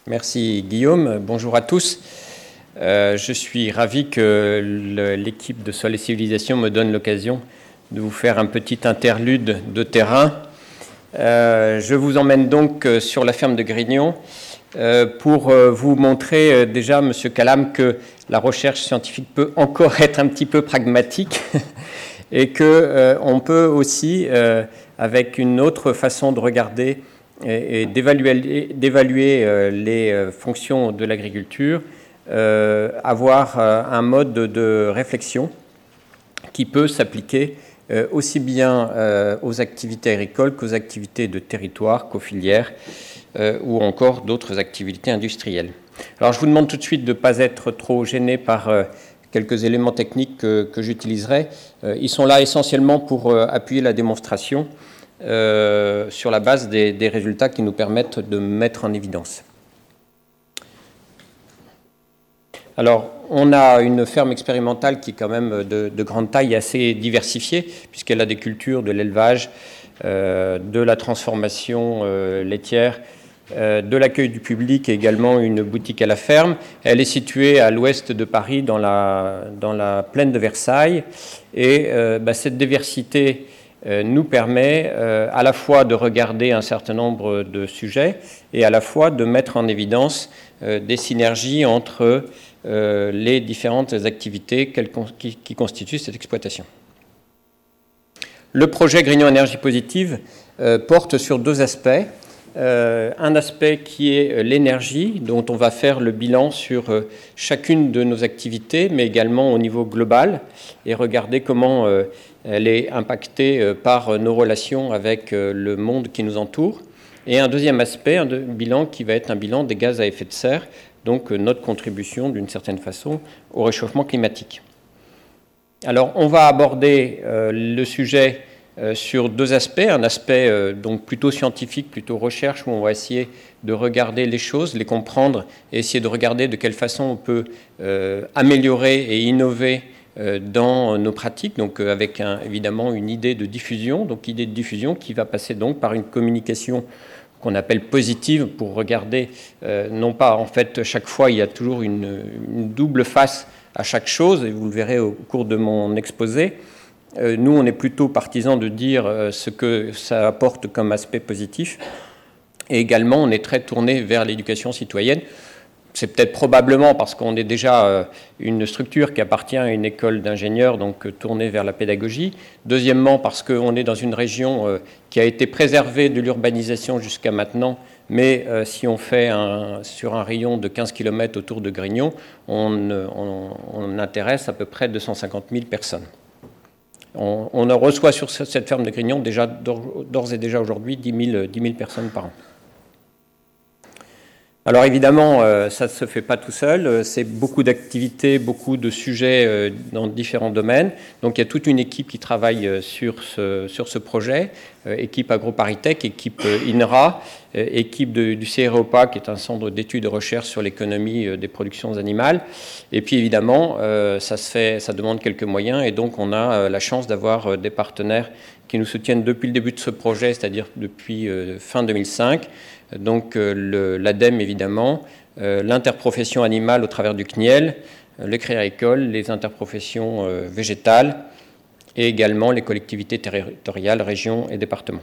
Merci Guillaume, bonjour à tous. Je suis ravi que l'équipe de Sol et Civilisation me donne l'occasion de vous faire un petit interlude de terrain. Je vous emmène donc sur la ferme de Grignon pour vous montrer déjà, Monsieur Calam, que la recherche scientifique peut encore être un petit peu pragmatique et qu'on peut aussi, avec une autre façon de regarder et d'évaluer les fonctions de l'agriculture, avoir un mode de réflexion qui peut s'appliquer aussi bien aux activités agricoles qu'aux activités de territoire, qu'aux filières ou encore d'autres activités industrielles. Alors je vous demande tout de suite de ne pas être trop gêné par quelques éléments techniques que j'utiliserai. Ils sont là essentiellement pour appuyer la démonstration sur la base des résultats qui nous permettent de mettre en évidence. Alors, on a une ferme expérimentale qui est quand même de grande taille et assez diversifiée, puisqu'elle a des cultures, de l'élevage, de la transformation laitière, de l'accueil du public et également une boutique à la ferme. Elle est située à l'ouest de Paris, dans la plaine de Versailles. Et cette diversité nous permet à la fois de regarder un certain nombre de sujets et à la fois de mettre en évidence des synergies entre les différentes activités qui constituent cette exploitation. Le projet Grignon Énergie Positive porte sur deux aspects. Un aspect qui est l'énergie, dont on va faire le bilan sur chacune de nos activités, mais également au niveau global, et regarder comment elle est impactée par nos relations avec le monde qui nous entoure. Et un deuxième aspect, un bilan qui va être un bilan des gaz à effet de serre, donc notre contribution d'une certaine façon au réchauffement climatique. Alors on va aborder le sujet sur deux aspects, un aspect donc plutôt scientifique, plutôt recherche, où on va essayer de regarder les choses, les comprendre et essayer de regarder de quelle façon on peut améliorer et innover dans nos pratiques, donc avec évidemment une idée de diffusion, donc idée de diffusion qui va passer donc par une communication qu'on appelle positive, pour regarder, non pas en fait chaque fois, il y a toujours une double face à chaque chose, et vous le verrez au cours de mon exposé. Nous, on est plutôt partisans de dire ce que ça apporte comme aspect positif, et également on est très tourné vers l'éducation citoyenne. C'est peut-être probablement parce qu'on est déjà une structure qui appartient à une école d'ingénieurs, donc tournée vers la pédagogie. Deuxièmement, parce qu'on est dans une région qui a été préservée de l'urbanisation jusqu'à maintenant, mais si on fait sur un rayon de 15 km autour de Grignon, on intéresse à peu près 250 000 personnes. On reçoit sur cette ferme de Grignon d'ores et déjà aujourd'hui 10 000 personnes par an. Alors évidemment, ça ne se fait pas tout seul, c'est beaucoup d'activités, beaucoup de sujets dans différents domaines. Donc il y a toute une équipe qui travaille sur ce projet, équipe AgroParisTech, équipe INRA, équipe du CREOPA, qui est un centre d'études et de recherche sur l'économie des productions animales. Et puis évidemment, ça demande quelques moyens, et donc on a la chance d'avoir des partenaires qui nous soutiennent depuis le début de ce projet, c'est-à-dire depuis fin 2005. Donc l'ADEME évidemment, l'interprofession animale au travers du CNIEL, le Crédit Agricole, les interprofessions végétales et également les collectivités territoriales, régions et départements.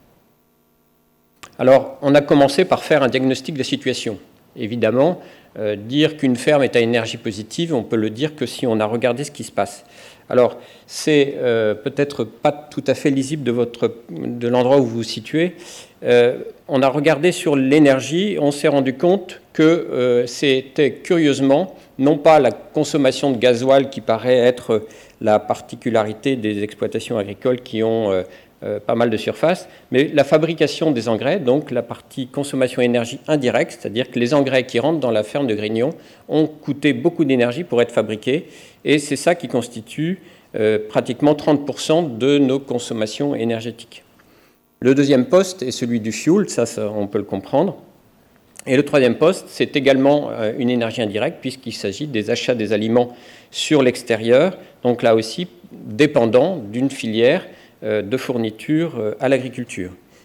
Alors on a commencé par faire un diagnostic de la situation. Évidemment, dire qu'une ferme est à énergie positive, on peut le dire que si on a regardé ce qui se passe. Alors, c'est peut-être pas tout à fait lisible de l'endroit où vous vous situez. On a regardé sur l'énergie, on s'est rendu compte que c'était curieusement, non pas la consommation de gasoil qui paraît être la particularité des exploitations agricoles qui ont pas mal de surface, mais la fabrication des engrais, donc la partie consommation énergie indirecte, c'est-à-dire que les engrais qui rentrent dans la ferme de Grignon ont coûté beaucoup d'énergie pour être fabriqués, et c'est ça qui constitue pratiquement 30% de nos consommations énergétiques. Le deuxième poste est celui du fuel, ça on peut le comprendre, et le troisième poste, c'est également une énergie indirecte, puisqu'il s'agit des achats des aliments sur l'extérieur, donc là aussi dépendant d'une filière de fourniture à l'agriculture.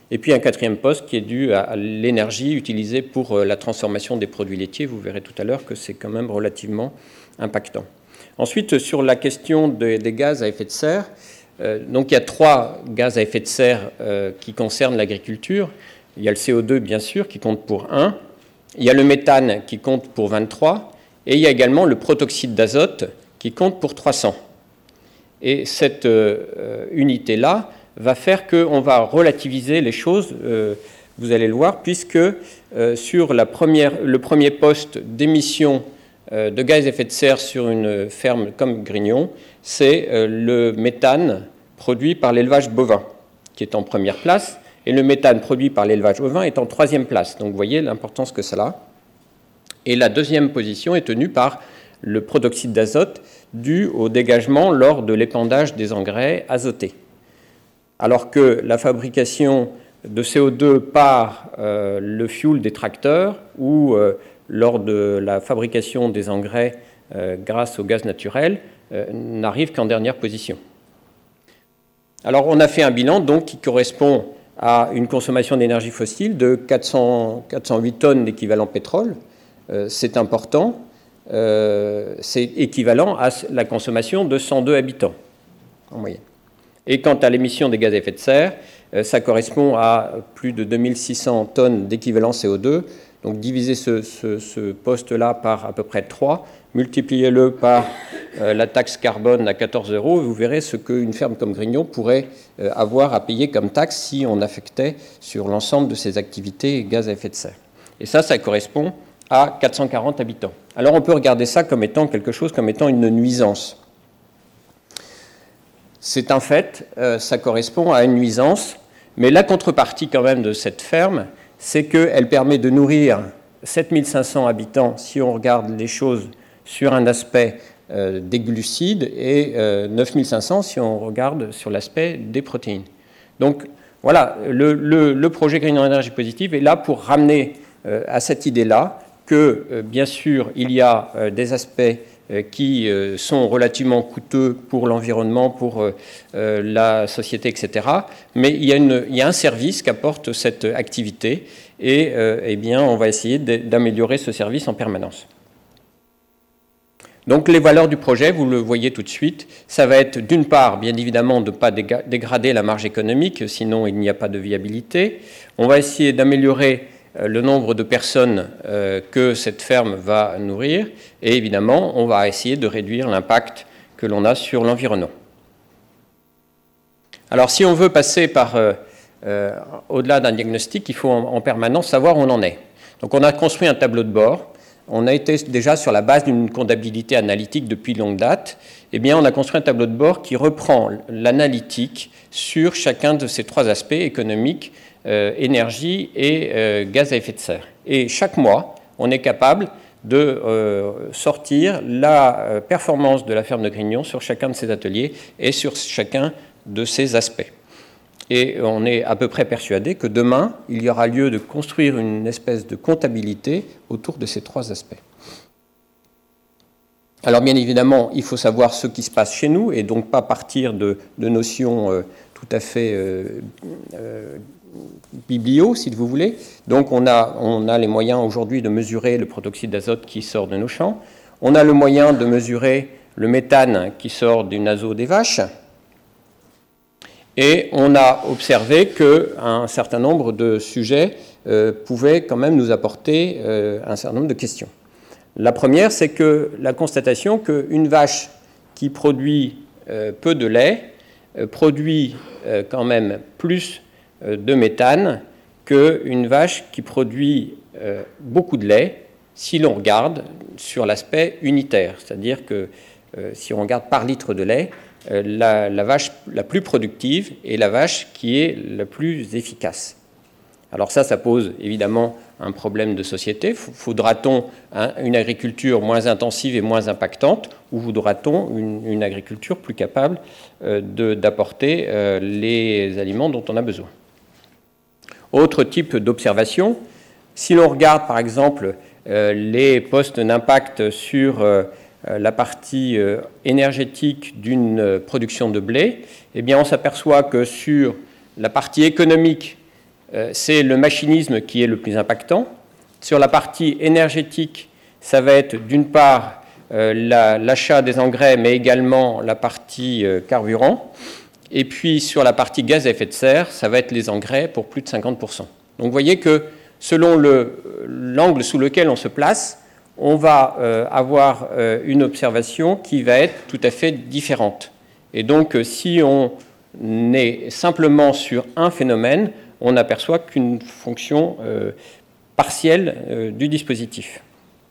Et puis un quatrième poste qui est dû à l'énergie utilisée pour la transformation des produits laitiers. Vous verrez tout à l'heure que c'est quand même relativement impactant. Ensuite, sur la question des gaz à effet de serre, donc il y a 3 gaz à effet de serre qui concernent l'agriculture. Il y a le CO2, bien sûr, qui compte pour 1. Il y a le méthane qui compte pour 23. Et il y a également le protoxyde d'azote qui compte pour 300. Et cette unité-là va faire qu'on va relativiser les choses, vous allez le voir, puisque sur le premier poste d'émission de gaz à effet de serre sur une ferme comme Grignon, c'est le méthane produit par l'élevage bovin qui est en première place, et le méthane produit par l'élevage ovin est en 3e place. Donc vous voyez l'importance que ça a. Et la 2e position est tenue par le protoxyde d'azote dû au dégagement lors de l'épandage des engrais azotés. Alors que la fabrication de CO2 par le fioul des tracteurs ou lors de la fabrication des engrais grâce au gaz naturel n'arrive qu'en dernière position. Alors on a fait un bilan donc qui correspond à une consommation d'énergie fossile de 408 tonnes d'équivalent pétrole. C'est important. C'est équivalent à la consommation de 102 habitants en moyenne. Et quant à l'émission des gaz à effet de serre, ça correspond à plus de 2600 tonnes d'équivalent CO2. Donc divisez ce poste-là par à peu près 3, multipliez-le par la taxe carbone à 14 €, vous verrez ce qu'une ferme comme Grignon pourrait avoir à payer comme taxe si on affectait sur l'ensemble de ses activités gaz à effet de serre. Et ça correspond à 440 habitants. Alors on peut regarder ça comme étant quelque chose, comme étant une nuisance. C'est un fait, ça correspond à une nuisance, mais la contrepartie quand même de cette ferme, c'est qu'elle permet de nourrir 7500 habitants si on regarde les choses sur un aspect des glucides et 9500 si on regarde sur l'aspect des protéines. Donc voilà, le projet Grignon Énergie Positive est là pour ramener à cette idée-là que, bien sûr, il y a des aspects qui sont relativement coûteux pour l'environnement, pour la société, etc. Mais il y a un service qu'apporte cette activité et eh bien, on va essayer d'améliorer ce service en permanence. Donc les valeurs du projet, vous le voyez tout de suite, ça va être d'une part, bien évidemment, de ne pas dégrader la marge économique, sinon il n'y a pas de viabilité. On va essayer d'améliorer le nombre de personnes que cette ferme va nourrir et évidemment, on va essayer de réduire l'impact que l'on a sur l'environnement. Alors si on veut passer par au-delà d'un diagnostic, il faut en permanence savoir où on en est. Donc on a construit un tableau de bord. On a été déjà sur la base d'une comptabilité analytique depuis longue date. Eh bien, on a construit un tableau de bord qui reprend l'analytique sur chacun de ces 3 aspects économiques, énergie et gaz à effet de serre. Et chaque mois, on est capable de sortir la performance de la ferme de Grignon sur chacun de ces ateliers et sur chacun de ces aspects. Et on est à peu près persuadé que demain, il y aura lieu de construire une espèce de comptabilité autour de ces 3 aspects. Alors bien évidemment, il faut savoir ce qui se passe chez nous et donc pas partir de notions tout à fait biblio, si vous voulez. Donc on a les moyens aujourd'hui de mesurer le protoxyde d'azote qui sort de nos champs. On a le moyen de mesurer le méthane qui sort du naseau des vaches. Et on a observé qu'un certain nombre de sujets pouvaient quand même nous apporter un certain nombre de questions. La première, c'est que la constatation qu'une vache qui produit peu de lait produit quand même plus de méthane qu'une vache qui produit beaucoup de lait si l'on regarde sur l'aspect unitaire. C'est-à-dire que si on regarde par litre de lait, la vache la plus productive est la vache qui est la plus efficace. Alors ça pose évidemment un problème de société. Faudra-t-on une agriculture moins intensive et moins impactante ou voudra-t-on une agriculture plus capable d'apporter les aliments dont on a besoin? Autre type d'observation, si l'on regarde par exemple les postes d'impact sur la partie énergétique d'une production de blé, eh bien on s'aperçoit que sur la partie économique c'est le machinisme qui est le plus impactant. Sur la partie énergétique, ça va être d'une part l'achat des engrais, mais également la partie carburant. Et puis sur la partie gaz à effet de serre, ça va être les engrais pour plus de 50%. Donc vous voyez que selon l'angle sous lequel on se place, on va avoir une observation qui va être tout à fait différente. Et donc si on est simplement sur un phénomène, on n'aperçoit qu'une fonction partielle du dispositif.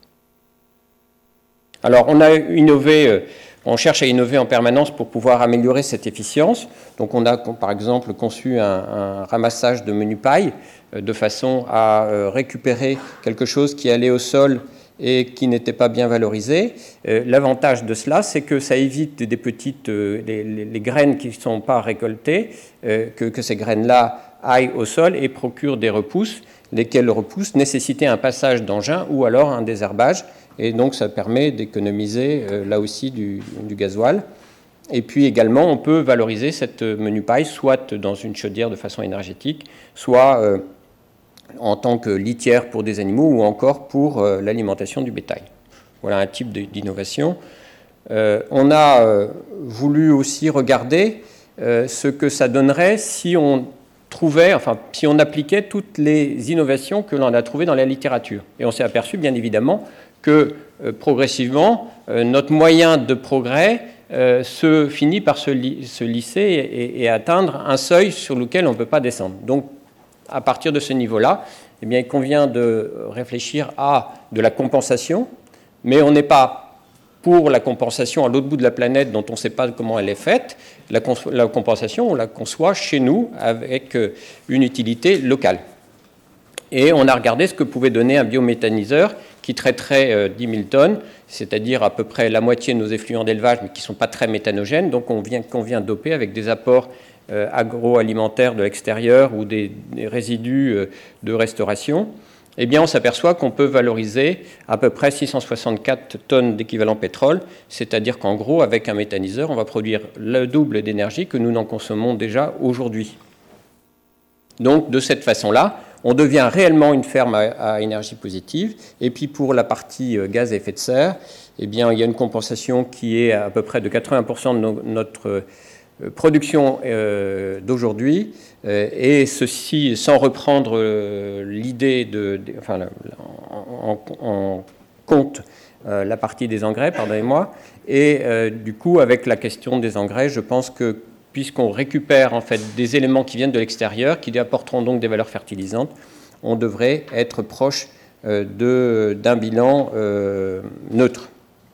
Alors on a innové, on cherche à innover en permanence pour pouvoir améliorer cette efficience. Donc on a par exemple conçu un ramassage de menu paille de façon à récupérer quelque chose qui allait au sol et qui n'était pas bien valorisé. L'avantage de cela, c'est que ça évite des petites, les graines qui ne sont pas récoltées, que ces graines-là aillent au sol et procurent des repousses, lesquelles repousses nécessitaient un passage d'engin ou alors un désherbage. Et donc ça permet d'économiser là aussi du gasoil. Et puis également, on peut valoriser cette menu paille soit dans une chaudière de façon énergétique, soit en tant que litière pour des animaux ou encore pour l'alimentation du bétail. Voilà un type d'innovation. On a voulu aussi regarder ce que ça donnerait si on trouvait, enfin, si on appliquait toutes les innovations que l'on a trouvées dans la littérature. Et on s'est aperçu, bien évidemment, que progressivement, notre moyen de progrès se finit par se lisser et atteindre un seuil sur lequel on ne peut pas descendre. Donc, à partir de ce niveau-là, eh bien, il convient de réfléchir à de la compensation, mais on n'est pas pour la compensation à l'autre bout de la planète dont on ne sait pas comment elle est faite. La compensation, on la conçoit chez nous avec une utilité locale. Et on a regardé ce que pouvait donner un biométhaniseur qui traiterait 10 000 tonnes, c'est-à-dire à peu près la moitié de nos effluents d'élevage, mais qui ne sont pas très méthanogènes. Donc on vient doper avec des apports agroalimentaires de l'extérieur ou des résidus de restauration. Eh bien, on s'aperçoit qu'on peut valoriser à peu près 664 tonnes d'équivalent pétrole, c'est-à-dire qu'en gros, avec un méthaniseur, on va produire le double d'énergie que nous n'en consommons déjà aujourd'hui. Donc, de cette façon-là, on devient réellement une ferme à énergie positive. Et puis, pour la partie gaz à effet de serre, eh bien, il y a une compensation qui est à peu près de 80% de notre production d'aujourd'hui, et ceci sans reprendre l'idée en compte la partie des engrais, pardonnez-moi, et du coup avec la question des engrais, je pense que puisqu'on récupère en fait des éléments qui viennent de l'extérieur, qui apporteront donc des valeurs fertilisantes, on devrait être proche d'un bilan neutre.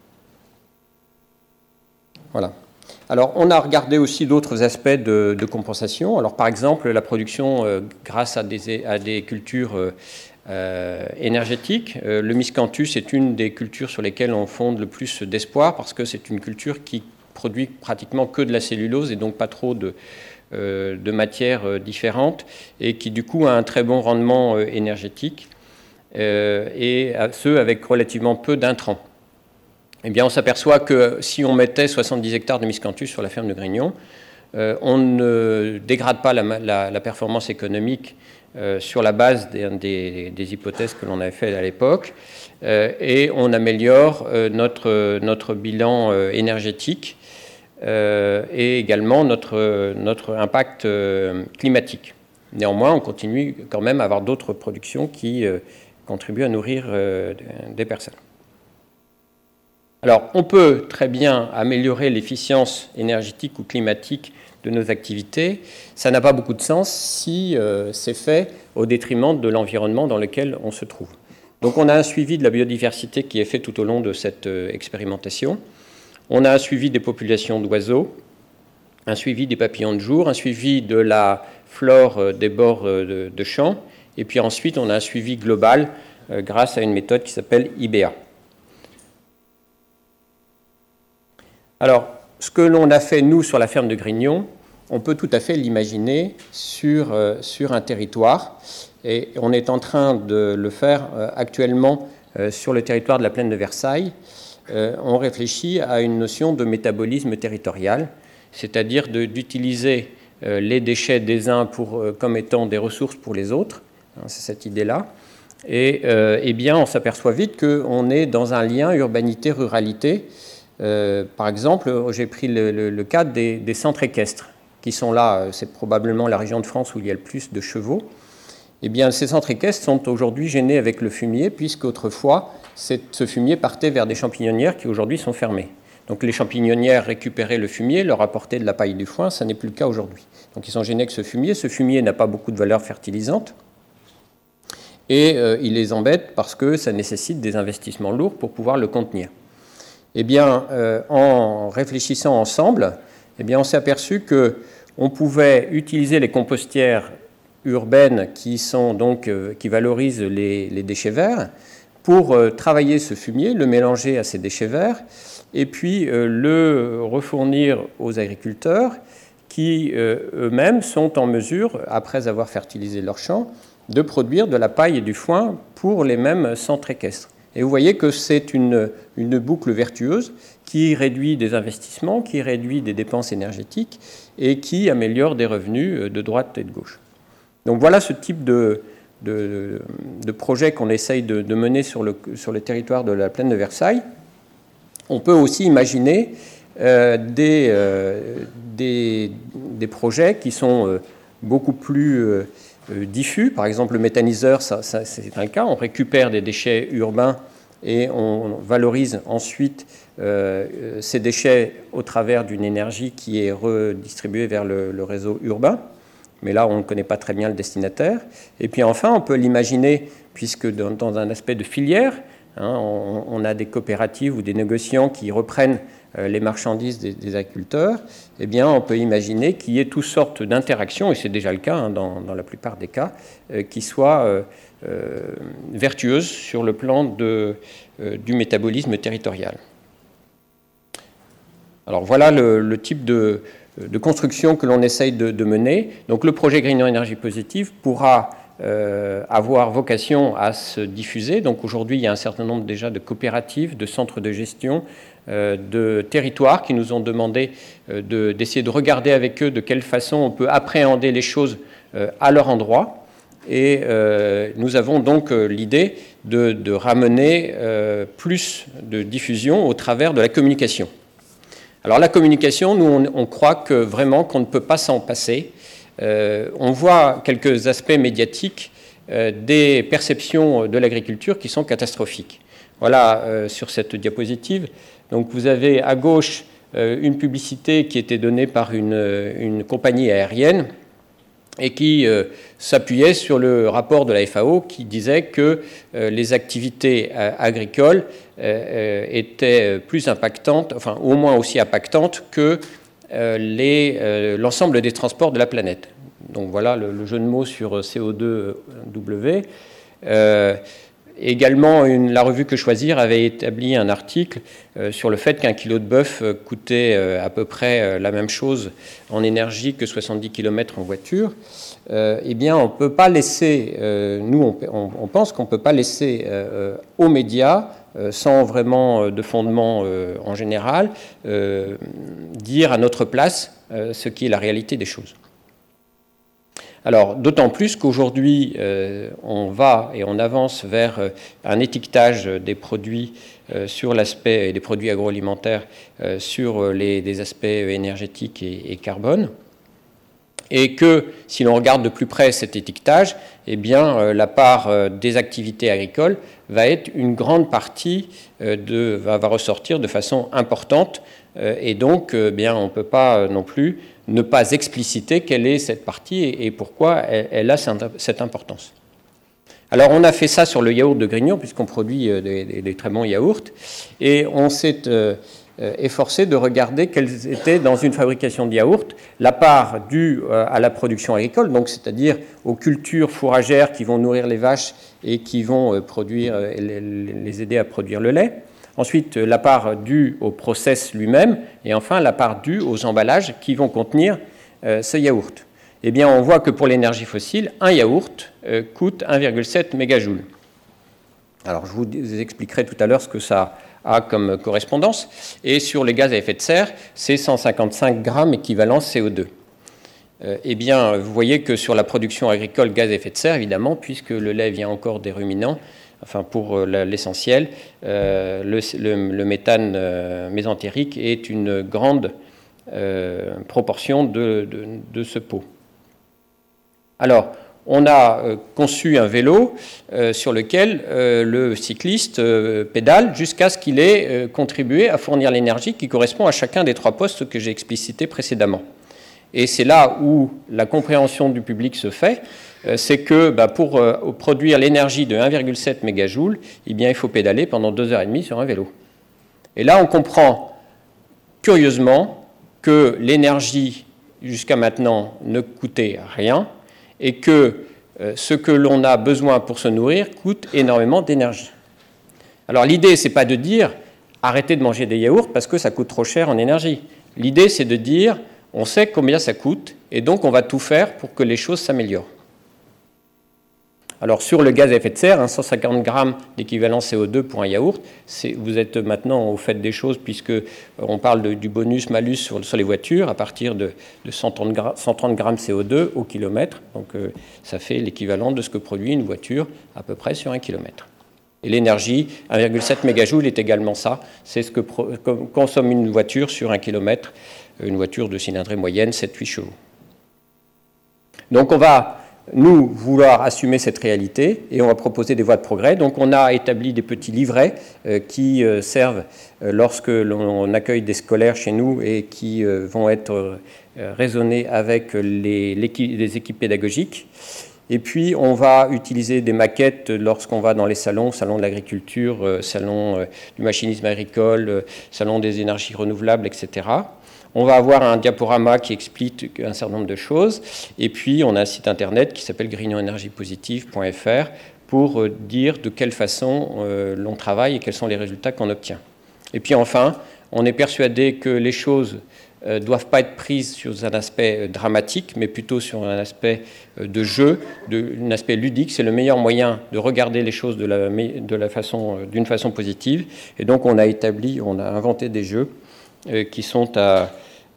Voilà. Alors, on a regardé aussi d'autres aspects de compensation. Alors, par exemple, la production grâce à des cultures énergétiques. Le miscanthus est une des cultures sur lesquelles on fonde le plus d'espoir parce que c'est une culture qui produit pratiquement que de la cellulose et donc pas trop de matières différentes et qui, du coup, a un très bon rendement énergétique et ce, avec relativement peu d'intrants. Eh bien, on s'aperçoit que si on mettait 70 hectares de miscanthus sur la ferme de Grignon, on ne dégrade pas la performance économique sur la base des hypothèses que l'on avait faites à l'époque, et on améliore notre bilan énergétique et également notre impact climatique. Néanmoins, on continue quand même à avoir d'autres productions qui contribuent à nourrir des personnes. Alors, on peut très bien améliorer l'efficience énergétique ou climatique de nos activités. Ça n'a pas beaucoup de sens si c'est fait au détriment de l'environnement dans lequel on se trouve. Donc, on a un suivi de la biodiversité qui est fait tout au long de cette expérimentation. On a un suivi des populations d'oiseaux, un suivi des papillons de jour, un suivi de la flore des bords de champs, et puis ensuite, on a un suivi global grâce à une méthode qui s'appelle IBA. Alors, ce que l'on a fait, nous, sur la ferme de Grignon, on peut tout à fait l'imaginer sur un territoire. Et on est en train de le faire actuellement sur le territoire de la plaine de Versailles. On réfléchit à une notion de métabolisme territorial, c'est-à-dire d'utiliser les déchets des uns comme étant des ressources pour les autres. C'est cette idée-là. Et eh bien, on s'aperçoit vite qu'on est dans un lien urbanité-ruralité. Par exemple, j'ai pris le cas des centres équestres, qui sont là, c'est probablement la région de France où il y a le plus de chevaux. Eh bien, ces centres équestres sont aujourd'hui gênés avec le fumier, puisqu'autrefois, ce fumier partait vers des champignonnières qui aujourd'hui sont fermées. Donc les champignonnières récupéraient le fumier, leur apportaient de la paille et du foin, ça n'est plus le cas aujourd'hui. Donc ils sont gênés avec ce fumier. Ce fumier n'a pas beaucoup de valeur fertilisante. Et il les embête parce que ça nécessite des investissements lourds pour pouvoir le contenir. Eh bien, en réfléchissant ensemble, eh bien, on s'est aperçu qu'on pouvait utiliser les compostières urbaines qui valorisent les déchets verts pour travailler ce fumier, le mélanger à ces déchets verts, et puis le refournir aux agriculteurs qui eux-mêmes sont en mesure, après avoir fertilisé leurs champs, de produire de la paille et du foin pour les mêmes centres équestres. Et vous voyez que c'est une boucle vertueuse qui réduit des investissements, qui réduit des dépenses énergétiques et qui améliore des revenus de droite et de gauche. Donc voilà ce type de projet qu'on essaye de mener sur le territoire de la plaine de Versailles. On peut aussi imaginer des projets qui sont beaucoup plus diffus. Par exemple, le méthaniseur, ça, c'est un cas. On récupère des déchets urbains et on valorise ensuite ces déchets au travers d'une énergie qui est redistribuée vers le réseau urbain. Mais là, on ne connaît pas très bien le destinataire. Et puis enfin, on peut l'imaginer, puisque dans un aspect de filière, on a des coopératives ou des négociants qui reprennent les marchandises des agriculteurs, eh bien, on peut imaginer qu'il y ait toutes sortes d'interactions, et c'est déjà le cas dans la plupart des cas, qui soient vertueuses sur le plan du métabolisme territorial. Alors voilà le type de construction que l'on essaye de mener. Donc le projet Grignan Énergie Positive pourra avoir vocation à se diffuser. Donc aujourd'hui, il y a un certain nombre déjà de coopératives, de centres de gestion, de territoires qui nous ont demandé d'essayer de regarder avec eux de quelle façon on peut appréhender les choses à leur endroit. Et nous avons donc l'idée de ramener plus de diffusion au travers de la communication. Alors la communication, nous on croit que vraiment qu'on ne peut pas s'en passer. On voit quelques aspects médiatiques des perceptions de l'agriculture qui sont catastrophiques. Voilà sur cette diapositive. Donc vous avez à gauche une publicité qui était donnée par une compagnie aérienne et qui s'appuyait sur le rapport de la FAO qui disait que les activités agricoles étaient plus impactantes, enfin au moins aussi impactantes que l'ensemble des transports de la planète. Donc voilà le jeu de mots sur CO2W. Également, la revue Que Choisir avait établi un article sur le fait qu'un kilo de bœuf coûtait à peu près la même chose en énergie que 70 km en voiture. Eh bien, on ne peut pas laisser, nous on pense qu'on ne peut pas laisser aux médias, sans vraiment de fondement en général, dire à notre place ce qui est la réalité des choses. Alors, d'autant plus qu'aujourd'hui, on va et on avance vers un étiquetage des produits sur l'aspect des produits agroalimentaires sur des aspects énergétiques et carbone. Et que, si l'on regarde de plus près cet étiquetage, eh bien, la part des activités agricoles va être une grande partie, va ressortir de façon importante. Et donc, bien, on ne peut pas non plus ne pas expliciter quelle est cette partie et pourquoi elle a cette importance. Alors, on a fait ça sur le yaourt de Grignan, puisqu'on produit des très bons yaourts, et on s'est efforcé de regarder quelles étaient, dans une fabrication de yaourt, la part due à la production agricole, donc c'est-à-dire aux cultures fourragères qui vont nourrir les vaches et qui vont les aider à produire le lait. Ensuite, la part due au process lui-même, et enfin la part due aux emballages qui vont contenir ce yaourt. Eh bien, on voit que pour l'énergie fossile, un yaourt coûte 1,7 mégajoules. Alors, je vous expliquerai tout à l'heure ce que ça a comme correspondance. Et sur les gaz à effet de serre, c'est 155 grammes équivalent CO2. eh bien, vous voyez que sur la production agricole, gaz à effet de serre, évidemment, puisque le lait vient encore des ruminants, enfin pour l'essentiel, le méthane mésentérique est une grande proportion de ce pot. Alors, on a conçu un vélo sur lequel le cycliste pédale jusqu'à ce qu'il ait contribué à fournir l'énergie qui correspond à chacun des 3 postes que j'ai explicités précédemment. Et c'est là où la compréhension du public se fait, c'est que pour produire l'énergie de 1,7 mégajoules, eh bien, il faut pédaler pendant 2h30 sur un vélo. Et là, on comprend curieusement que l'énergie, jusqu'à maintenant, ne coûtait rien et que ce que l'on a besoin pour se nourrir coûte énormément d'énergie. Alors l'idée, ce n'est pas de dire arrêtez de manger des yaourts parce que ça coûte trop cher en énergie. L'idée, c'est de dire on sait combien ça coûte et donc on va tout faire pour que les choses s'améliorent. Alors sur le gaz à effet de serre, 150 grammes d'équivalent CO2 pour un yaourt, vous êtes maintenant au fait des choses puisqu'on parle du bonus-malus sur les voitures à partir de 130 grammes CO2 au kilomètre. Donc ça fait l'équivalent de ce que produit une voiture à peu près sur un kilomètre. Et l'énergie, 1,7 mégajoules est également ça. C'est ce que consomme une voiture sur un kilomètre, une voiture de cylindrée moyenne, 7-8 chevaux. Donc on va nous vouloir assumer cette réalité et on va proposer des voies de progrès. Donc on a établi des petits livrets qui servent lorsque l'on accueille des scolaires chez nous et qui vont être raisonnés avec les équipes pédagogiques. Et puis on va utiliser des maquettes lorsqu'on va dans les salons de l'agriculture, salon du machinisme agricole, salon des énergies renouvelables, etc. On va avoir un diaporama qui explique un certain nombre de choses. Et puis, on a un site internet qui s'appelle grignonenergiepositive.fr pour dire de quelle façon l'on travaille et quels sont les résultats qu'on obtient. Et puis enfin, on est persuadé que les choses ne doivent pas être prises sur un aspect dramatique, mais plutôt sur un aspect de jeu, un aspect ludique. C'est le meilleur moyen de regarder les choses d'une façon positive. Et donc, on a inventé des jeux qui sont à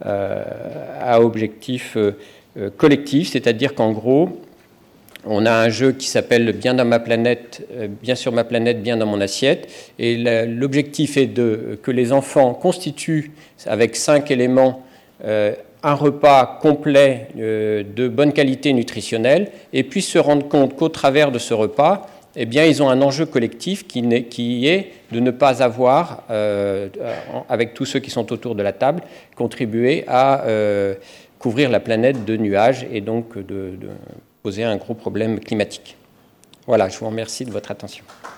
objectif collectif, c'est-à-dire qu'en gros, on a un jeu qui s'appelle Bien dans ma planète, bien sur ma planète, bien dans mon assiette, et l'objectif est que les enfants constituent avec 5 éléments un repas complet de bonne qualité nutritionnelle et puissent se rendre compte qu'au travers de ce repas, eh bien, ils ont un enjeu collectif qui est de ne pas avoir, avec tous ceux qui sont autour de la table, contribué à couvrir la planète de nuages et donc de poser un gros problème climatique. Voilà, je vous remercie de votre attention.